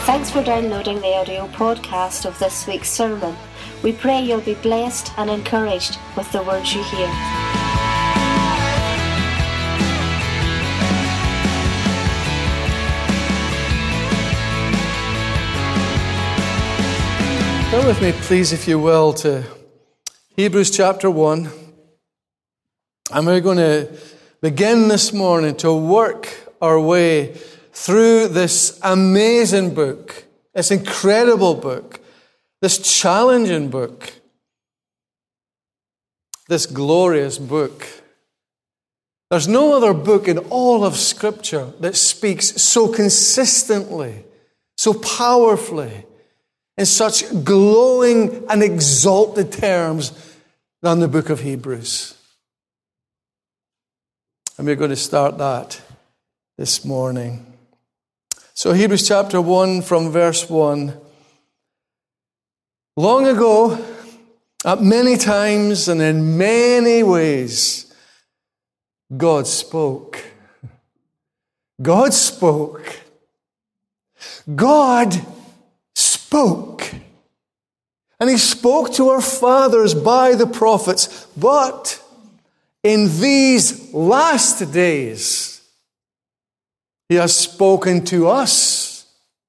Thanks for downloading the audio podcast of this week's sermon. We pray you'll be blessed and encouraged with the words you hear. Go with me, please, if you will, to Hebrews chapter 1. And we're going to begin this morning to work our way through this amazing book, this incredible book, this challenging book, this glorious book. There's no other book in all of Scripture that speaks so consistently, so powerfully, in such glowing and exalted terms than the book of Hebrews. And we're going to start that this morning. So Hebrews chapter 1 from verse 1. Long ago, at many times and in many ways, God spoke. God spoke. God spoke. And He spoke to our fathers by the prophets. But in these last days, He has spoken to us.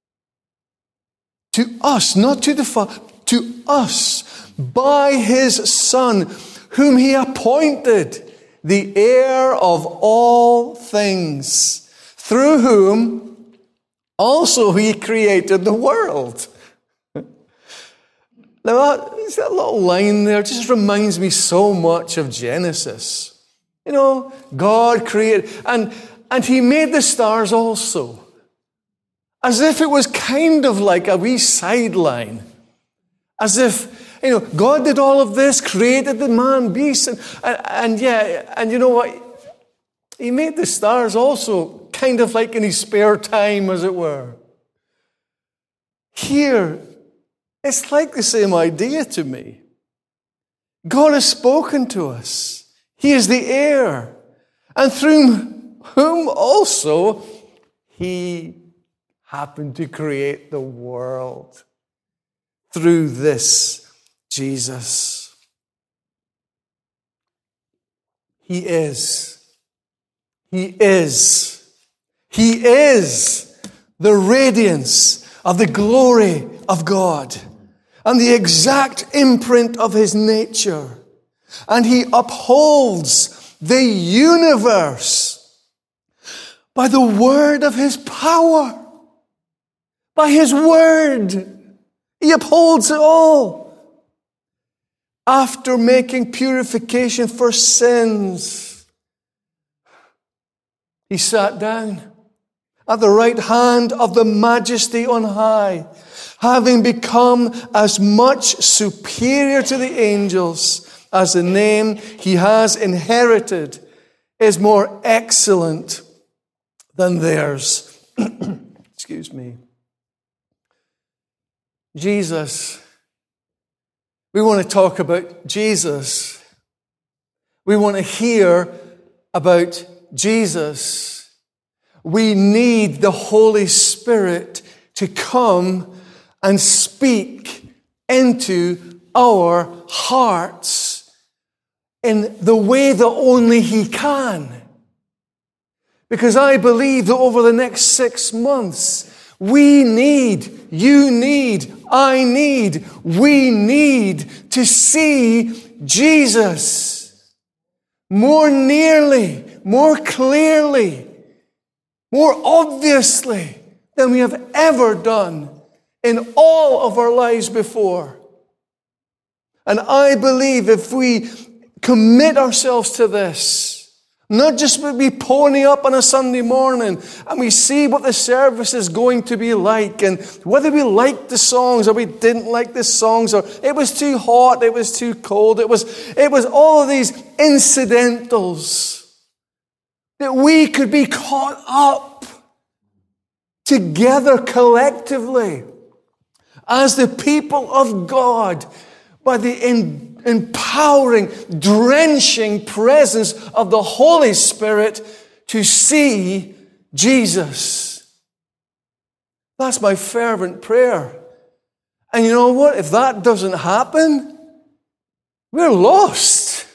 To us, not to the Father, to us, by His Son, whom He appointed the heir of all things, through whom also He created the world. Now, that little line there just reminds me so much of Genesis. You know, God created, and He made the stars also. As if it was kind of like a wee sideline. As if, you know, God did all of this, created the man, beast, and you know what? He made the stars also, kind of like in His spare time, as it were. Here, it's like the same idea to me. God has spoken to us. He is the heir. And through whom also He happened to create the world. Through this Jesus. He is the radiance of the glory of God and the exact imprint of His nature. And He upholds the universe by the word of His power. By His word. He upholds it all. After making purification for sins, He sat down at the right hand of the Majesty on high, having become as much superior to the angels as the name He has inherited is more excellent than theirs. Excuse me. Jesus. We want to talk about Jesus. We want to hear about Jesus. We need the Holy Spirit to come and speak into our hearts in the way that only He can. Because I believe that over the next 6 months, we need, you need, I need, we need to see Jesus more nearly, more clearly, more obviously than we have ever done in all of our lives before. And I believe if we commit ourselves to this, not just we pony up on a Sunday morning and we see what the service is going to be like and whether we liked the songs or we didn't like the songs or it was too hot, it was too cold, it was all of these incidentals that we could be caught up together collectively as the people of God by the empowering, drenching presence of the Holy Spirit to see Jesus. That's my fervent prayer. And you know what? If that doesn't happen, we're lost.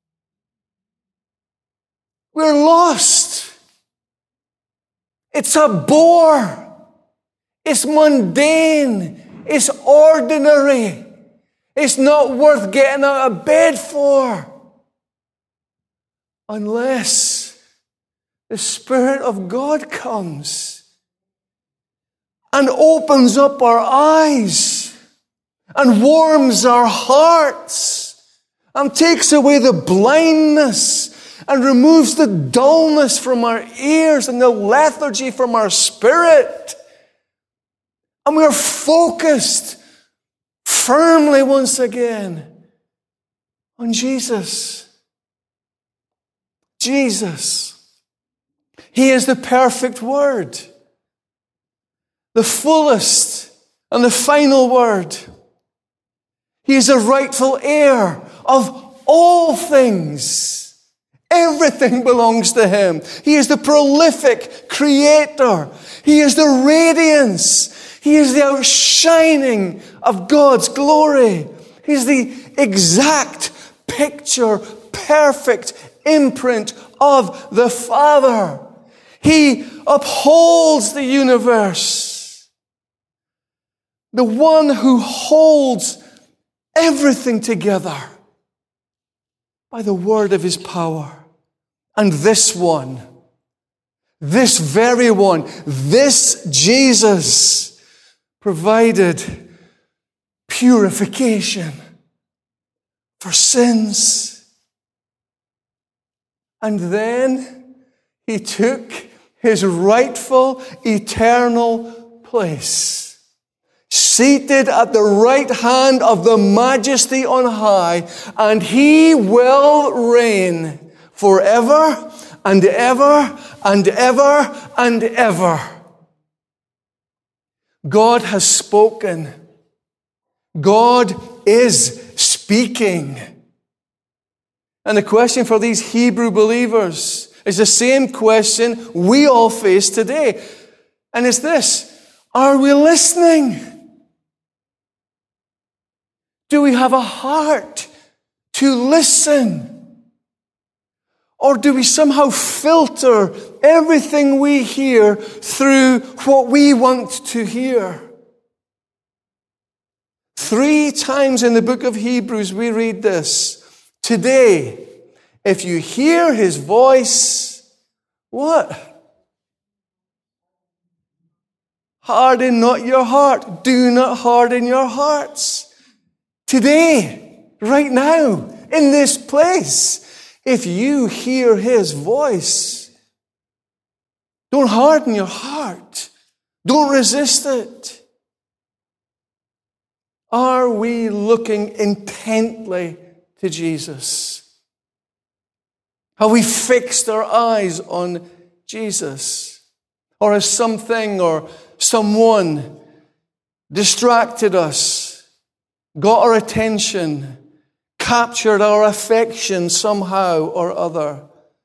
We're lost. It's a bore. It's mundane. It's ordinary. It's not worth getting out of bed for. Unless the Spirit of God comes and opens up our eyes and warms our hearts and takes away the blindness and removes the dullness from our ears and the lethargy from our spirit. And we are focused firmly once again on Jesus. Jesus. He is the perfect word, the fullest and the final word. He is the rightful heir of all things. Everything belongs to him. He is the prolific creator. He is the radiance. He is the outshining of God's glory. He's the exact picture, perfect imprint of the Father. He upholds the universe. The one who holds everything together by the word of his power. And this one, this very one, this Jesus provided purification for sins. And then he took his rightful, eternal place, seated at the right hand of the Majesty on high, and he will reign forever and ever and ever and ever. God has spoken. God is speaking. And the question for these Hebrew believers is the same question we all face today. And it's this: are we listening? Do we have a heart to listen? Or do we somehow filter everything we hear through what we want to hear? 3 times in the book of Hebrews we read this: today, if you hear his voice, what? Harden not your heart. Do not harden your hearts. Today, right now, in this place, if you hear his voice, don't harden your heart. Don't resist it. Are we looking intently to Jesus? Have we fixed our eyes on Jesus? Or has something or someone distracted us, got our attention, captured our affection somehow or other?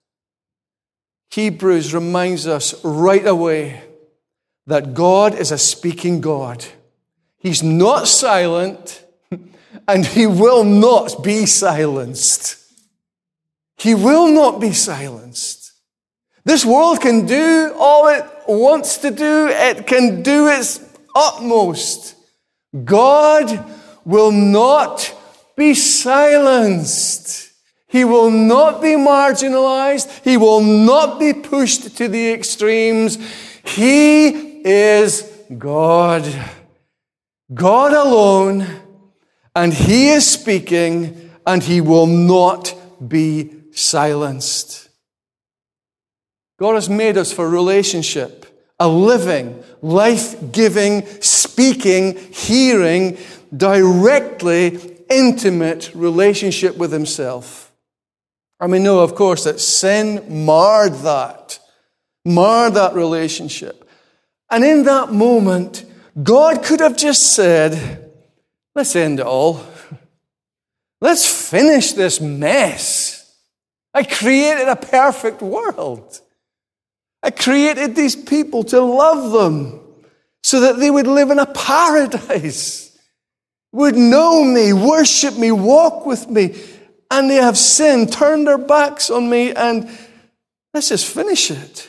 Hebrews reminds us right away that God is a speaking God. He's not silent, and he will not be silenced. He will not be silenced. This world can do all it wants to do. It can do its utmost. God will not be silenced. He will not be marginalized. He will not be pushed to the extremes. He is God. God alone, and he is speaking, and he will not be silenced. God has made us for relationship, a living, life-giving, speaking, hearing, directly intimate relationship with himself. And we know, of course, that sin marred that relationship. And in that moment, God could have just said, let's end it all. Let's finish this mess. I created a perfect world. I created these people to love them, so that they would live in a paradise, would know me, worship me, walk with me, and they have sinned, turned their backs on me, and let's just finish it.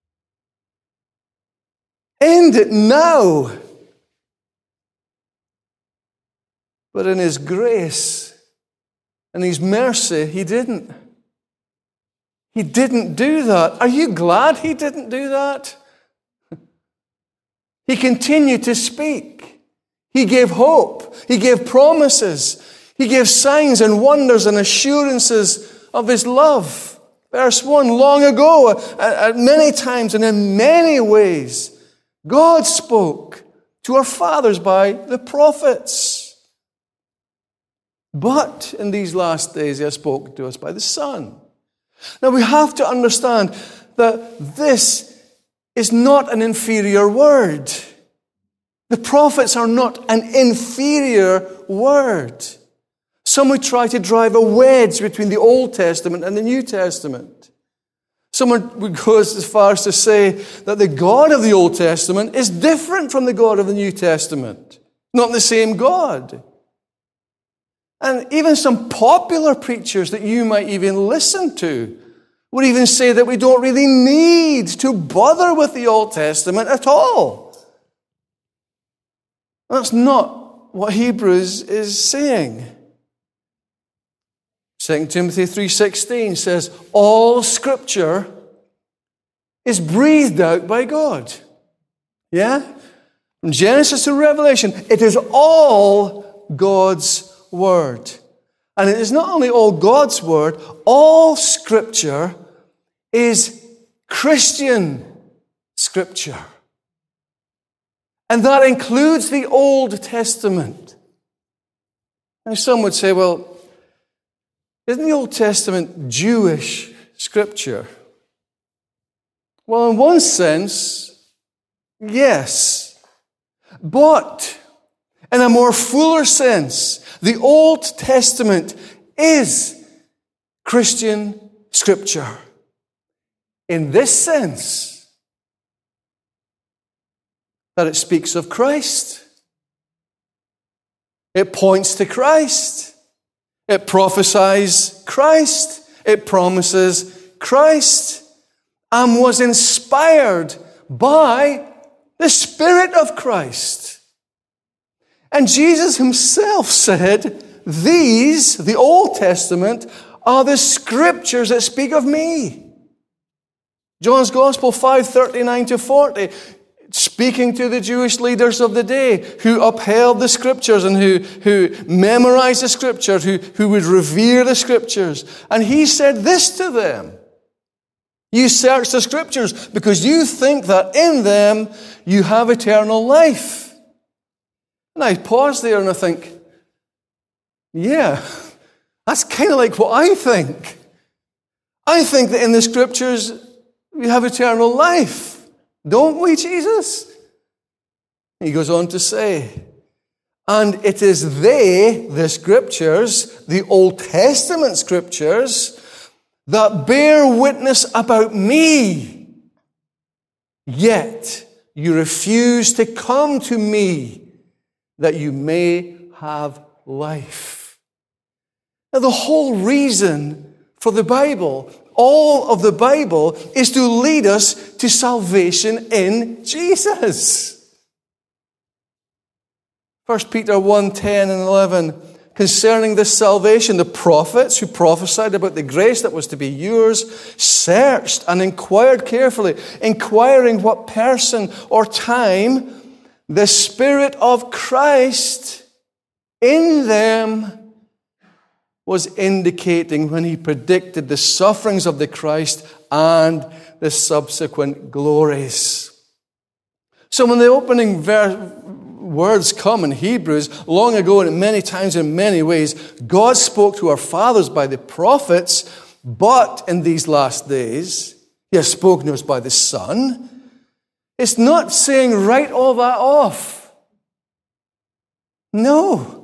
End it now. But in his grace and his mercy, he didn't. He didn't do that. Are you glad he didn't do that? He continued to speak. He gave hope. He gave promises. He gave signs and wonders and assurances of his love. Verse 1, long ago, at many times and in many ways, God spoke to our fathers by the prophets. But in these last days, he has spoken to us by the Son. Now we have to understand that this is not an inferior word. The prophets are not an inferior word. Some would try to drive a wedge between the Old Testament and the New Testament. Someone would go as far as to say that the God of the Old Testament is different from the God of the New Testament. Not the same God. And even some popular preachers that you might even listen to would even say that we don't really need to bother with the Old Testament at all. That's not what Hebrews is saying. 2 Timothy 3:16 says, all Scripture is breathed out by God. Yeah? From Genesis to Revelation, it is all God's Word. And it is not only all God's Word, all Scripture is Christian Scripture. And that includes the Old Testament. Now some would say, well, isn't the Old Testament Jewish Scripture? Well, in one sense, yes. But in a more fuller sense, the Old Testament is Christian Scripture. In this sense, that it speaks of Christ. It points to Christ. It prophesies Christ. It promises Christ. And was inspired by the Spirit of Christ. And Jesus himself said, these, the Old Testament, are the Scriptures that speak of me. John's Gospel 5:39-40, speaking to the Jewish leaders of the day who upheld the Scriptures and who memorized the Scriptures, who would revere the Scriptures. And he said this to them, you search the Scriptures because you think that in them you have eternal life. And I pause there and I think, yeah, that's kind of like what I think. I think that in the Scriptures we have eternal life. Don't we, Jesus? He goes on to say, and it is they, the Scriptures, the Old Testament Scriptures, that bear witness about me. Yet you refuse to come to me that you may have life. Now, the whole reason for the Bible, all of the Bible, is to lead us to salvation in Jesus. 1 Peter 1:10 and 11, concerning this salvation, the prophets who prophesied about the grace that was to be yours searched and inquired carefully, inquiring what person or time the Spirit of Christ in them was indicating when he predicted the sufferings of the Christ and the subsequent glories. So when the opening words come in Hebrews, long ago and many times in many ways, God spoke to our fathers by the prophets, but in these last days, he has spoken to us by the Son. It's not saying write all that off. No.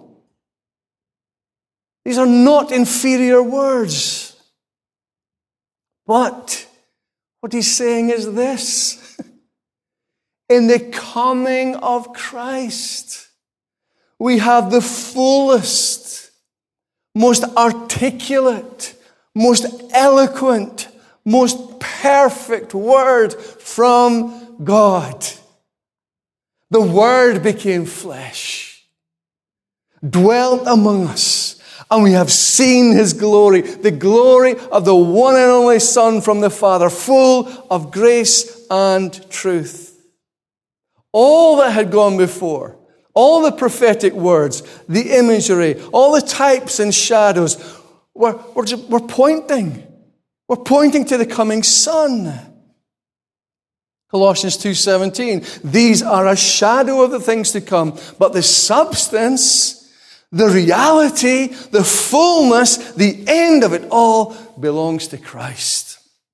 These are not inferior words. But what he's saying is this. In the coming of Christ, we have the fullest, most articulate, most eloquent, most perfect word from God. The Word became flesh, dwelt among us, and we have seen His glory, the glory of the one and only Son from the Father, full of grace and truth. All that had gone before, all the prophetic words, the imagery, all the types and shadows were pointing. We're pointing to the coming Son. Colossians 2:17, these are a shadow of the things to come, but the substance, the reality, the fullness, the end of it all belongs to Christ.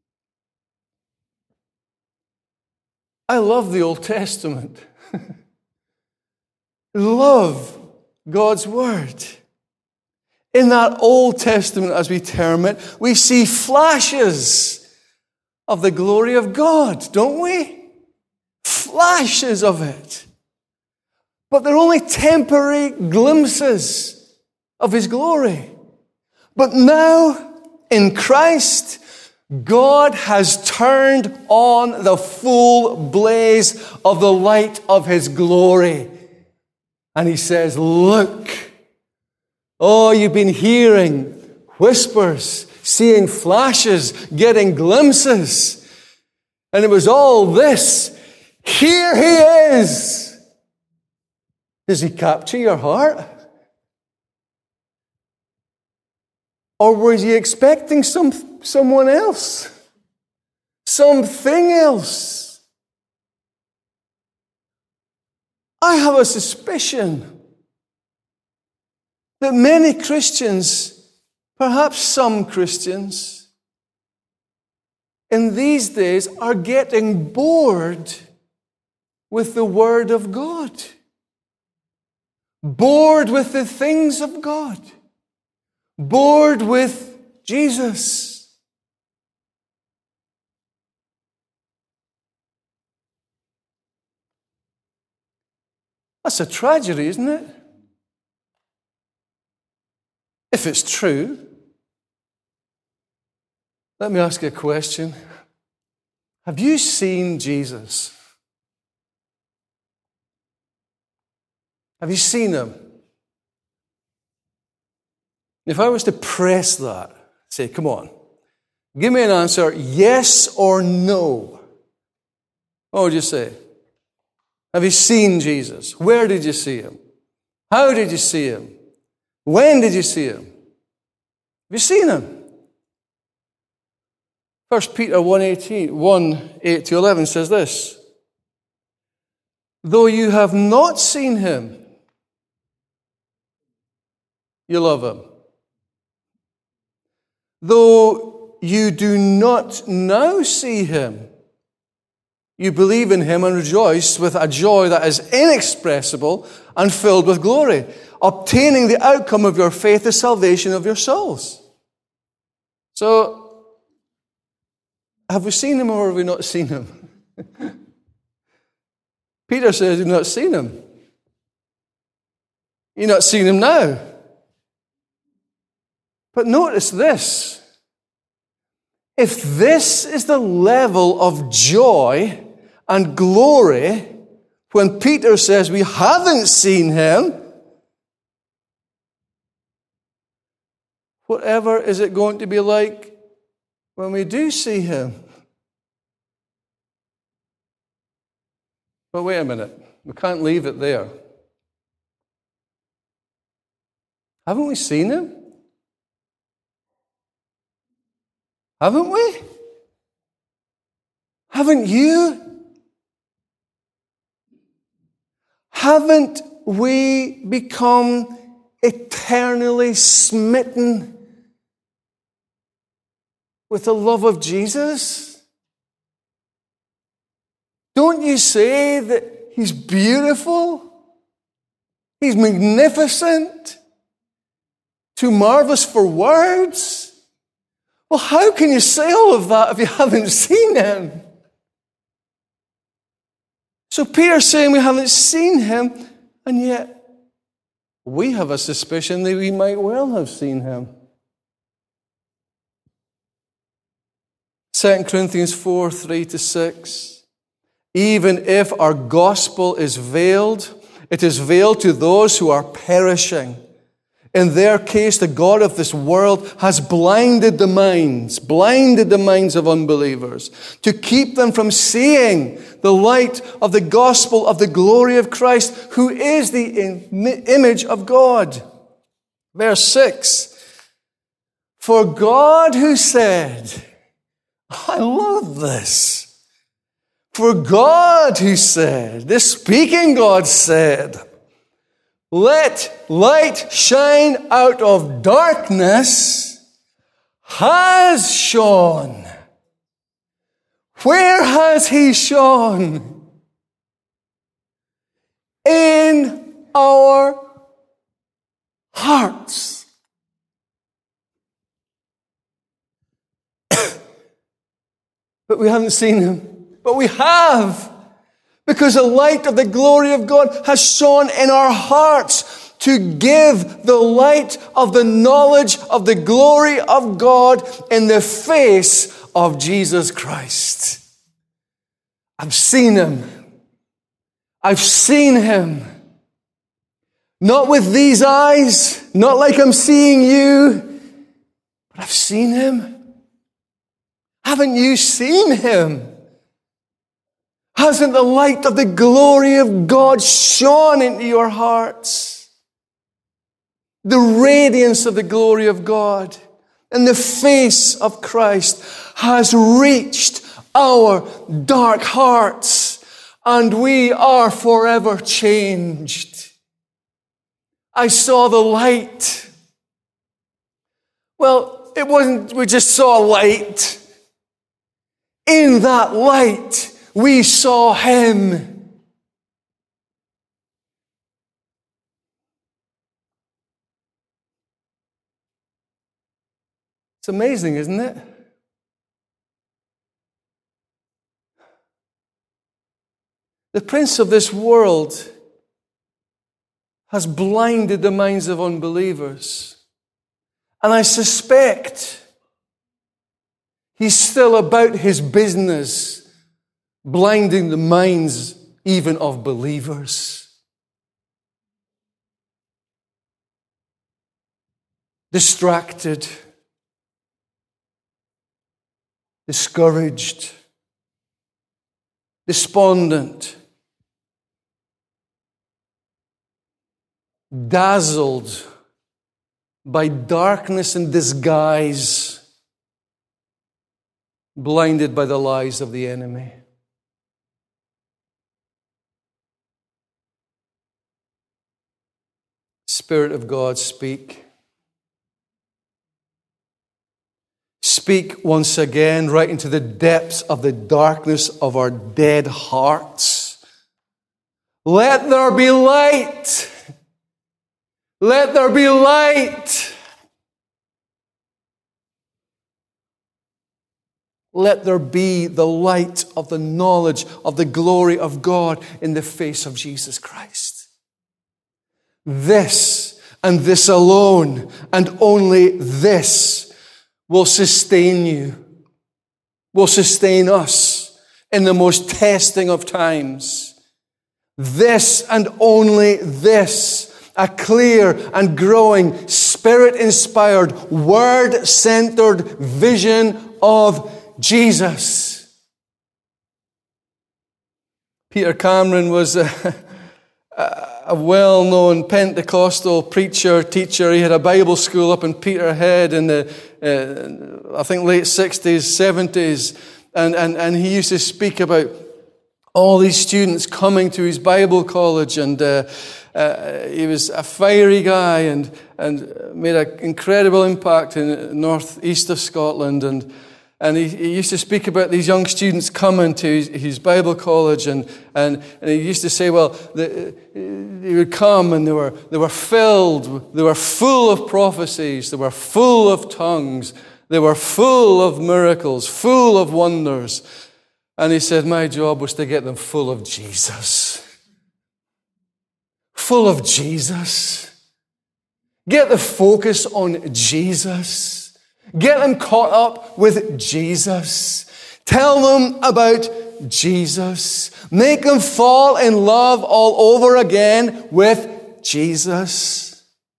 I love the Old Testament. Love God's Word. In that Old Testament, as we term it, we see flashes of the glory of God, don't we? Flashes of it. But they're only temporary glimpses of His glory. But now, in Christ, God has turned on the full blaze of the light of His glory. And He says, look, oh, you've been hearing whispers, seeing flashes, getting glimpses. And it was all this. Here He is. Does He capture your heart? Or was He expecting someone else? Something else? I have a suspicion that many Christians, perhaps some Christians, in these days are getting bored with the Word of God. Bored with the things of God. Bored with Jesus. That's a tragedy, isn't it? If it's true, let me ask you a question. Have you seen Jesus? Have you seen Him? If I was to press that, say, come on, give me an answer, yes or no. What would you say? Have you seen Jesus? Where did you see Him? How did you see Him? When did you see Him? Have you seen Him? 1 Peter 1:8-11 says this. Though you have not seen Him, you love Him. Though you do not now see Him, you believe in Him and rejoice with a joy that is inexpressible and filled with glory, obtaining the outcome of your faith, the salvation of your souls. So, have we seen Him or have we not seen Him? Peter says you've not seen Him. You've not seen Him now. But notice this. If this is the level of joy and glory when Peter says we haven't seen Him, whatever is it going to be like when we do see Him? But wait a minute. We can't leave it there. Haven't we seen Him? Haven't we? Haven't you? Haven't we become eternally smitten with the love of Jesus? Don't you say that He's beautiful? He's magnificent? Too marvelous for words? Well, how can you say all of that if you haven't seen Him? So Peter's saying we haven't seen him, and yet we have a suspicion that we might well have seen him. 2 Corinthians 4, 3-6. Even if our gospel is veiled, it is veiled to those who are perishing. In their case, the God of this world has blinded the minds of unbelievers to keep them from seeing the light of the gospel of the glory of Christ, who is the image of God. Verse 6. For God who said, I love this. For God who said, this speaking God said, let light shine out of darkness, has shone. Where has he shone? In our hearts. But we haven't seen him. But we have. Because the light of the glory of God has shone in our hearts to give the light of the knowledge of the glory of God in the face of Jesus Christ. I've seen him. I've seen him. Not with these eyes, not like I'm seeing you, but I've seen him. Haven't you seen him? Hasn't the light of the glory of God shone into your hearts? The radiance of the glory of God in the face of Christ has reached our dark hearts, and we are forever changed. I saw the light. Well, it wasn't we just saw light. In that light, we saw him. It's amazing, isn't it? The prince of this world has blinded the minds of unbelievers. And I suspect he's still about his business, blinding the minds even of believers. Distracted, discouraged, despondent, dazzled by darkness and disguise, blinded by the lies of the enemy. Spirit of God, speak. Speak once again right into the depths of the darkness of our dead hearts. Let there be light. Let there be light. Let there be the light of the knowledge of the glory of God in the face of Jesus Christ. This and this alone, and only this, will sustain you, will sustain us in the most testing of times. This and only this, a clear and growing, Spirit-inspired, Word-centered vision of Jesus. Peter Cameron was a well-known Pentecostal preacher, teacher. He had a Bible school up in Peterhead in the, I think, late 60s, 70s. And he used to speak about all these students coming to his Bible college. And he was a fiery guy and made an incredible impact in the northeast of Scotland. And he used to speak about these young students coming to his Bible college, and he used to say, well, they would come and they were filled, they were full of prophecies, they were full of tongues, they were full of miracles, full of wonders. And he said, my job was to get them full of Jesus. Full of Jesus. Get the focus on Jesus. Get them caught up with Jesus. Tell them about Jesus. Make them fall in love all over again with Jesus.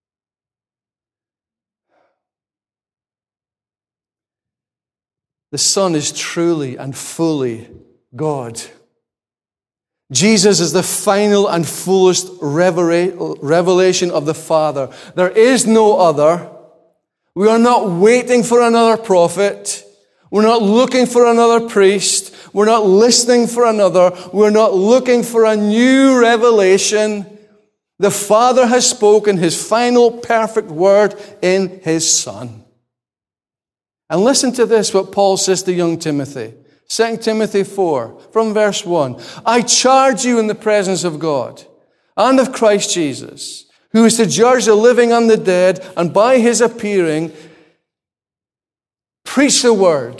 The Son is truly and fully God. Jesus is the final and fullest revelation of the Father. There is no other. We are not waiting for another prophet. We're not looking for another priest. We're not listening for another. We're not looking for a new revelation. The Father has spoken His final perfect word in His Son. And listen to this, what Paul says to young Timothy. 2 Timothy 4, from verse 1. I charge you in the presence of God and of Christ Jesus, who is to judge the living and the dead, and by His appearing, preach the word.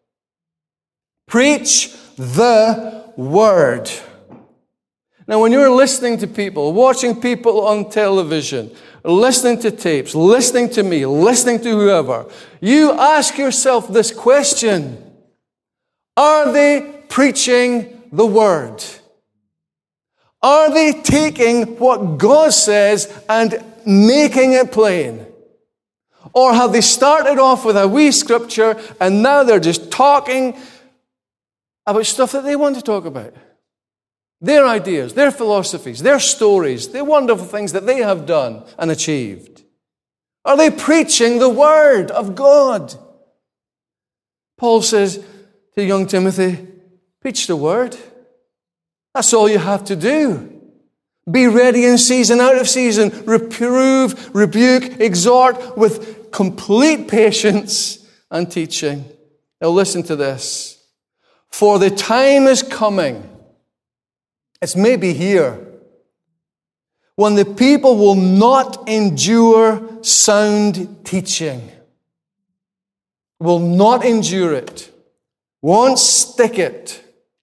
Preach the word. Now, when you're listening to people, watching people on television, listening to tapes, listening to me, listening to whoever, you ask yourself this question. Are they preaching the word? Are they taking what God says and making it plain? Or have they started off with a wee scripture and now they're just talking about stuff that they want to talk about? Their ideas, their philosophies, their stories, the wonderful things that they have done and achieved. Are they preaching the word of God? Paul says to young Timothy, preach the word. That's all you have to do. Be ready in season, out of season. Reprove, rebuke, exhort with complete patience and teaching. Now listen to this. For the time is coming, it's maybe here, when the people will not endure sound teaching. Will not endure it. Won't stick it.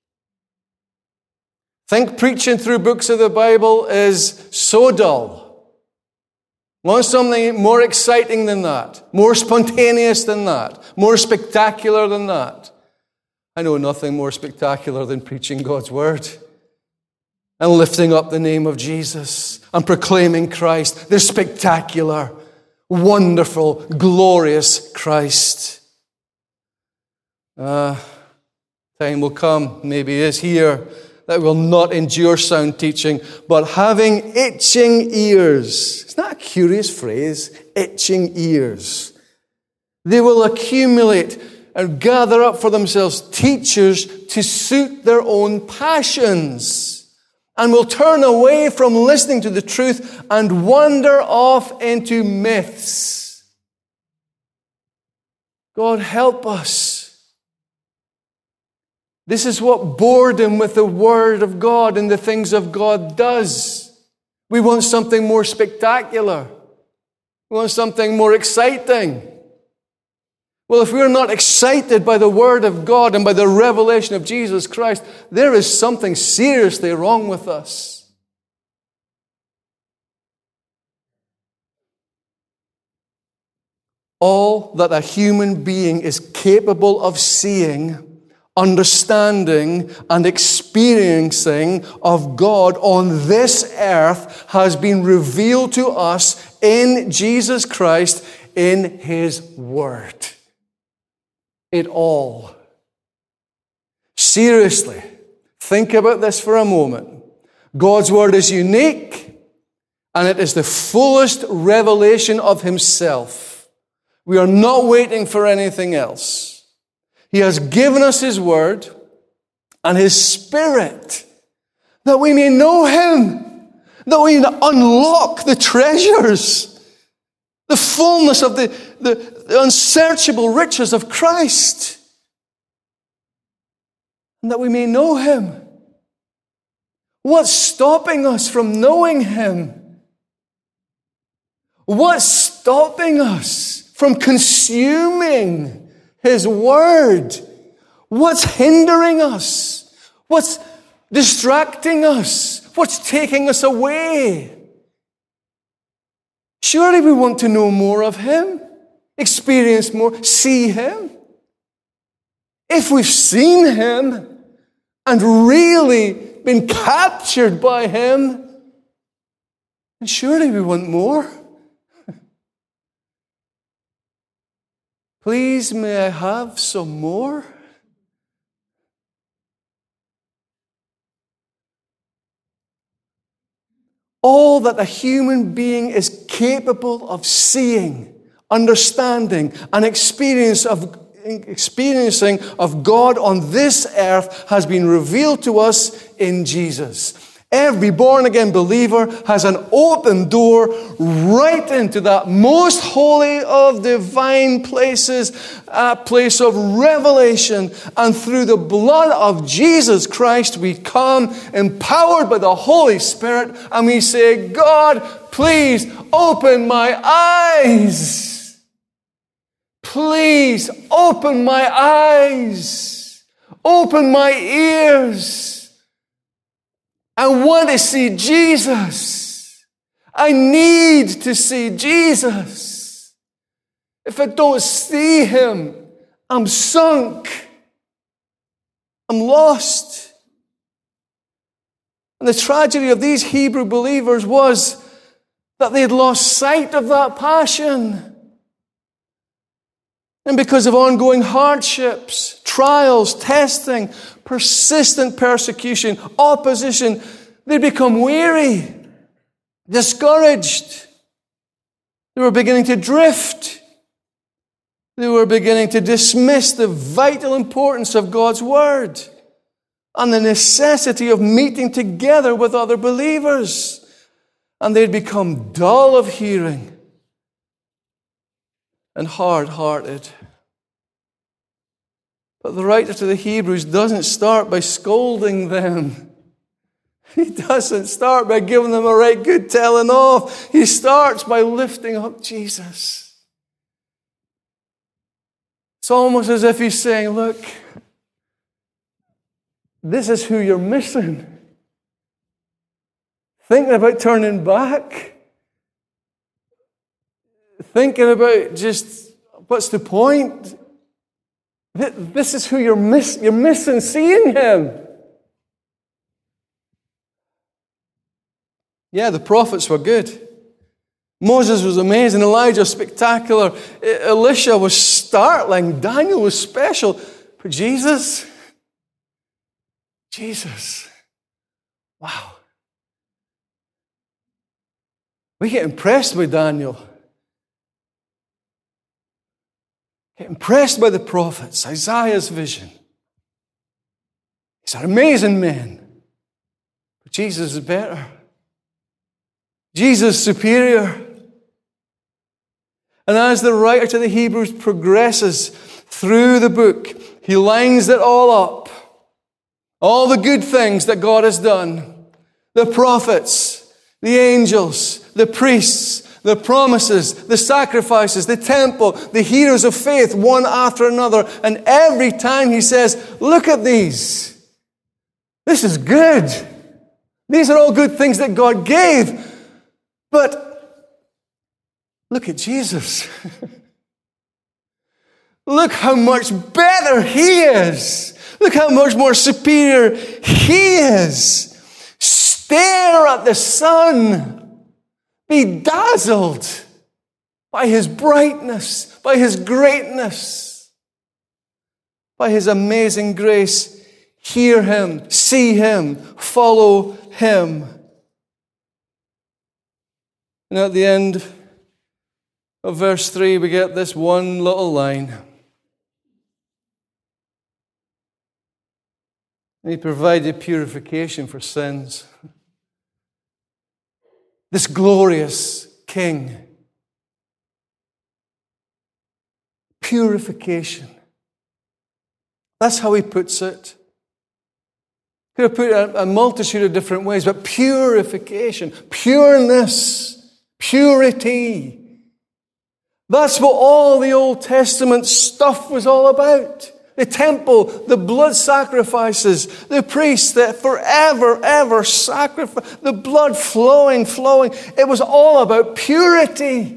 Think preaching through books of the Bible is so dull. Want something more exciting than that, more spontaneous than that, more spectacular than that. I know nothing more spectacular than preaching God's word and lifting up the name of Jesus and proclaiming Christ, the spectacular, wonderful, glorious Christ. Time will come, maybe is here, that will not endure sound teaching, but having itching ears. Isn't that a curious phrase? Itching ears. They will accumulate and gather up for themselves teachers to suit their own passions, and will turn away from listening to the truth and wander off into myths. God help us. This is what boredom with the Word of God and the things of God does. We want something more spectacular. We want something more exciting. Well, if we're not excited by the Word of God and by the revelation of Jesus Christ, there is something seriously wrong with us. All that a human being is capable of seeing, understanding, and experiencing of God on this earth has been revealed to us in Jesus Christ in His Word. It all. Seriously, think about this for a moment. God's Word is unique, and it is the fullest revelation of Himself. We are not waiting for anything else. He has given us His Word and His Spirit that we may know Him, that we may unlock the treasures, the fullness of the unsearchable riches of Christ, and that we may know Him. What's stopping us from knowing Him? What's stopping us from consuming His Word? What's hindering us? What's distracting us? What's taking us away? Surely we want to know more of Him, experience more, see Him. If we've seen Him and really been captured by Him, then surely we want more. Please, may I have some more? All that a human being is capable of seeing, understanding, and experiencing of God on this earth has been revealed to us in Jesus. Every born-again believer has an open door right into that most holy of divine places, a place of revelation. And through the blood of Jesus Christ, we come empowered by the Holy Spirit, and we say, God, please open my eyes. Please open my eyes. Open my ears. I want to see Jesus. I need to see Jesus. If I don't see Him, I'm sunk. I'm lost. And the tragedy of these Hebrew believers was that they had lost sight of that passion. And because of ongoing hardships, trials, testing, persistent persecution, opposition, they become weary, discouraged. They were beginning to drift. They were beginning to dismiss the vital importance of God's Word and the necessity of meeting together with other believers. And they'd become dull of hearing and hard-hearted. But the writer to the Hebrews doesn't start by scolding them. He doesn't start by giving them a right good telling off. He starts by lifting up Jesus. It's almost as if he's saying, look, this is who you're missing. Thinking about turning back. Thinking about just, what's the point? This is who you're missing seeing Him. Yeah, the prophets were good. Moses was amazing. Elijah was spectacular. Elisha was startling. Daniel was special. But Jesus, wow. We get impressed by Daniel. Get impressed by the prophets, Isaiah's vision. These are amazing men. But Jesus is better. Jesus is superior. And as the writer to the Hebrews progresses through the book, he lines it all up. All the good things that God has done. The prophets, the angels, the priests, the promises, the sacrifices, the temple, the heroes of faith, one after another. And every time he says, look at these. This is good. These are all good things that God gave. But look at Jesus. Look how much better He is. Look how much more superior He is. Stare at the sun. Be dazzled by His brightness, by His greatness, by His amazing grace. Hear Him, see Him, follow Him. And at the end of verse 3, we get this one little line. He provided purification for sins. This glorious King. Purification. That's how he puts it. Could have put it a multitude of different ways, but purification, pureness, purity. That's what all the Old Testament stuff was all about. The temple, the blood sacrifices, the priests that forever, ever sacrifice, the blood flowing. It was all about purity.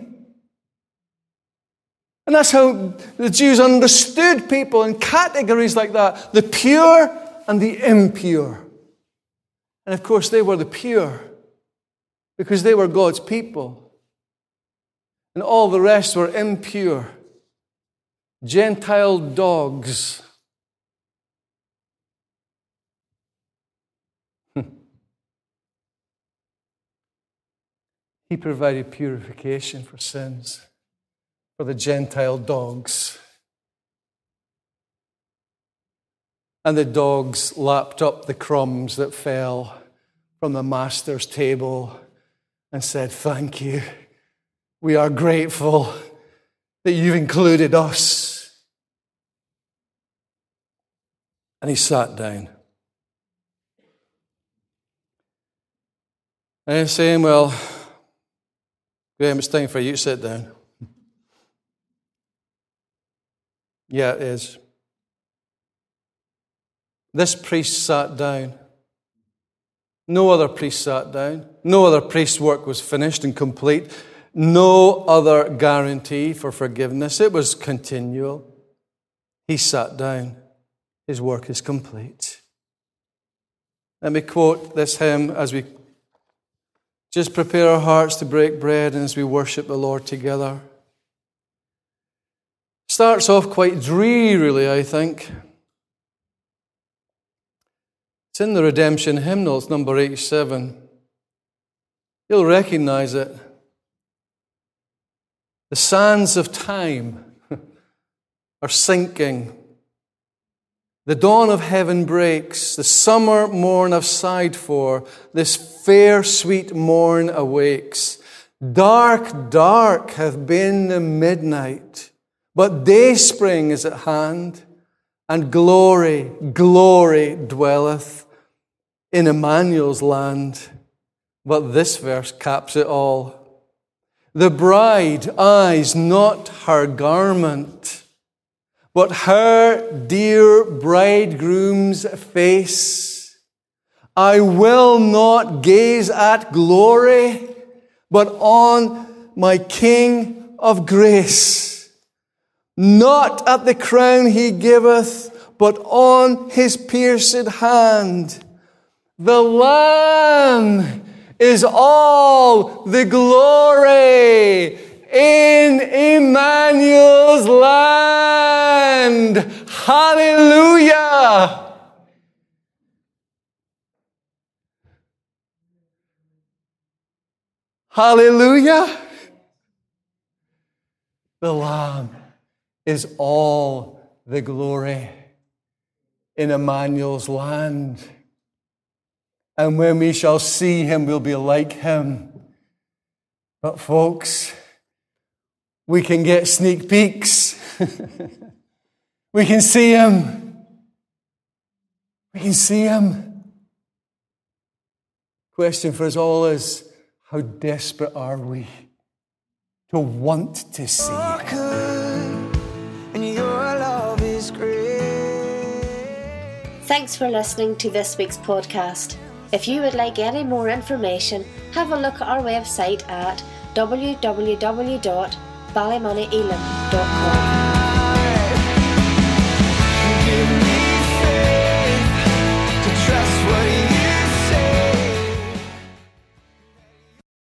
And that's how the Jews understood people in categories like that. The pure and the impure. And of course, they were the pure because they were God's people. And all the rest were impure. Gentile dogs. He provided purification for sins for the Gentile dogs. And the dogs lapped up the crumbs that fell from the master's table and said, "Thank you. We are grateful that you've included us." And he sat down. And he's saying, "Well, Graham, it's time for you to sit down." Yeah, it is. This priest sat down. No other priest sat down. No other priest's work was finished and complete. No other guarantee for forgiveness. It was continual. He sat down. His work is complete. Let me quote this hymn as we just prepare our hearts to break bread and as we worship the Lord together. Starts off quite drearily, I think. It's in the Redemption Hymnal. It's number 87. You'll recognize it. The sands of time are sinking. The dawn of heaven breaks. The summer morn I've sighed for. This fair, sweet morn awakes. Dark, dark hath been the midnight, but dayspring is at hand, and glory, glory dwelleth in Emmanuel's land. But this verse caps it all. The bride eyes not her garment, but her dear bridegroom's face. I will not gaze at glory, but on my King of grace. Not at the crown he giveth, but on his pierced hand. The Lamb is all the glory in Emmanuel's land. Hallelujah! Hallelujah! The Lamb is all the glory in Emmanuel's land. And when we shall see him, we'll be like him. But folks, we can get sneak peeks. We can see him. We can see him. Question for us all is, how desperate are we to want to see him? Thanks for listening to this week's podcast. If you would like any more information, have a look at our website at www.ballymonnyelam.com.